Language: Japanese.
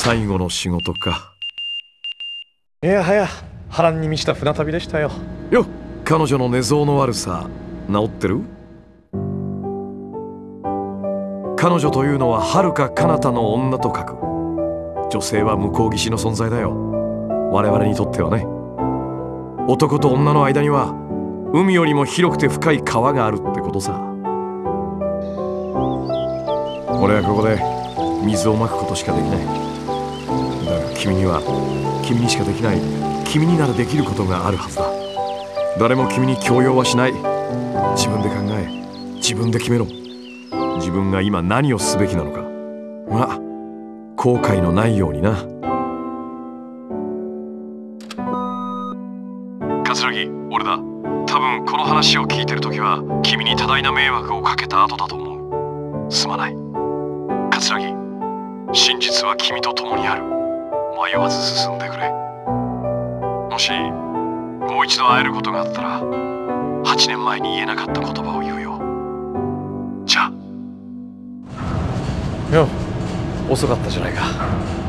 最後の仕事か。 いやはや波乱に満ちた船旅でしたよ。 よっ、彼女の寝相の悪さ治ってる？彼女というのは遥か彼方の女と書く。女性は向こう岸の存在だよ、我々にとってはね。男と女の間には海よりも広くて深い川があるってことさ。俺はここで水をまくことしかできない。だが君には君にしかできない、君にならできることがあるはずだ。誰も君に強要はしない。自分で考え、自分で決めろ。自分が今何をすべきなのか。まあ後悔のないようにな。桂木、俺だ。多分この話を聞いてるときは君に多大な迷惑をかけた後だと思う。すまない。桂木、真実は君と共にある。迷わず進んでくれ。もしもう一度会えることがあったら8年前に言えなかった言葉を言うよ。じゃあ。 よ、遅かったじゃないか。